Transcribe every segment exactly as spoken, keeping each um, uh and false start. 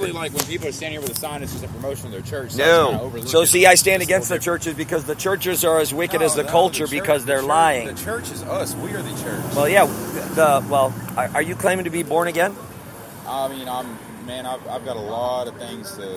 basically like when people are standing here with a sign, it's just a promotion of their church. So no. So see, I stand against the churches because the churches are as wicked no, as the no, culture the church, because they're the church, lying. The church is us. We are the church. Well, yeah. The well, are, are you claiming to be born again? I mean, I'm man. I've, I've got a lot of things to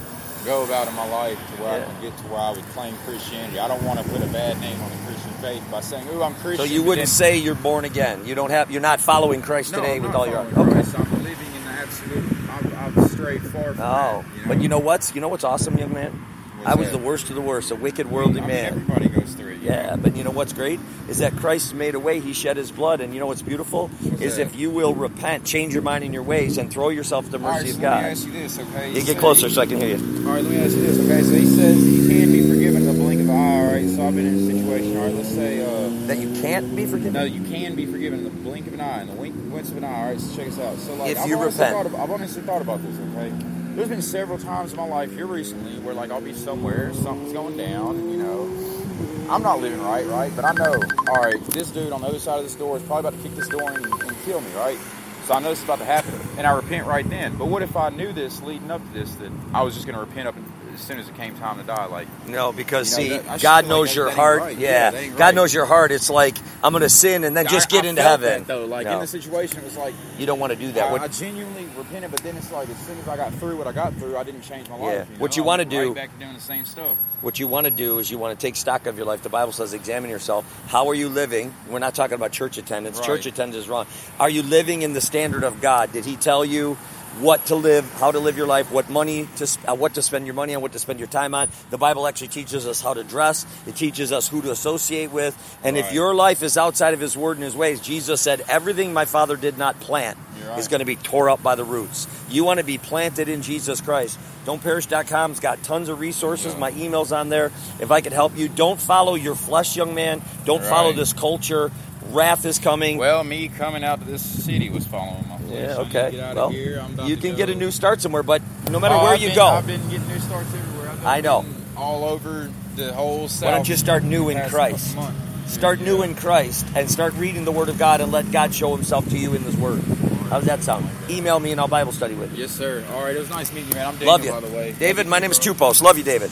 go about in my life to where yeah. I can get to where I would claim Christianity. I don't want to put a bad name on the Christian faith by saying, "Ooh, I'm Christian." So you wouldn't then, say you're born again. You don't have. You're not following Christ no, today I'm with not all your. Christ. Okay. I'm living in the absolute. I'm, I'm straight far from Oh, that, you know? But you know what's? You know what's awesome, young man? What's I was that? the worst of the worst, a wicked, worldly I mean, man. Everybody goes through it. Yeah, know? but you know what's great? Is that Christ made a way. He shed his blood. And you know what's beautiful? What's is that? if you will repent, change your mind in your ways, and throw yourself at the mercy All right, so of let God. me ask you this, okay? You He get closer so I can hear you. All right, let me ask you this, okay? So he says you can be forgiven in the blink of an eye, all right? So I've been in a situation, all right? Let's say... Uh, that you can't be forgiven? No, you can be forgiven in the blink of an eye, in the wink, winks of an eye, all right? So check us out. So, like, if I've you honestly repent. Thought about, I've honestly thought about this, okay? There's been several times in my life here recently where, like, I'll be somewhere, something's going down, and, you know, I'm not living right, right? But I know, all right, this dude on the other side of this door is probably about to kick this door in and, and kill me, right? So I know this is about to happen, and I repent right then. But what if I knew this leading up to this, that I was just going to repent up as soon as it came time to die? Like, no, because you know, see, that, God knows like your that, that heart. right. Yeah, yeah God right. knows your heart. It's like I'm going to sin and then just I, get I into felt heaven. That, though, like no. in the situation, it was like you don't want to do that. I, what, I genuinely repented, but then it's like as soon as I got through what I got through, I didn't change my life. Yeah. You know? What you want to do? Right back to doing the same stuff. What you want to do is you want to take stock of your life. The Bible says examine yourself. How are you living? We're not talking about church attendance. Right. Church attendance is wrong. Are you living in the standard of God? Did he tell you what to live, how to live your life, what money to uh, what to spend your money on, what to spend your time on? The Bible actually teaches us how to dress. It teaches us who to associate with. And right. if your life is outside of his word and his ways, Jesus said, everything my Father did not plant right. is going to be tore up by the roots. You want to be planted in Jesus Christ. don't perish dot com's got tons of resources. Yeah. My email's on there. If I could help you, don't follow your flesh, young man. Don't right. follow this culture. Wrath is coming. Well, me coming out to this city was following my flesh. Yeah, I need to okay. get out Well, of here. I'm about you to can go. get a new start somewhere, but no matter Oh, where I've you been, go. I've been getting new starts everywhere. I've been I know. all over the whole South. Why don't you start new the in past Christ? couple months. Start Yeah. new in Christ and start reading the Word of God and let God show himself to you in his Word. How does that sound? Email me and I'll Bible study with you. Yes, sir. All right, it was nice meeting you, man. I'm Daniel, Love you. by the way. David, my name is Two Post. Love you, David.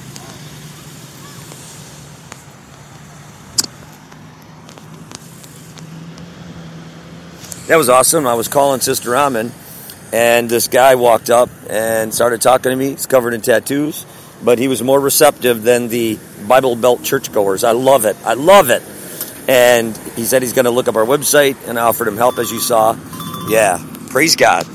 That was awesome. I was calling Sister Amen, and this guy walked up and started talking to me. He's covered in tattoos, but he was more receptive than the Bible Belt churchgoers. I love it. I love it. And he said he's going to look up our website, and I offered him help, as you saw. Yeah, praise God.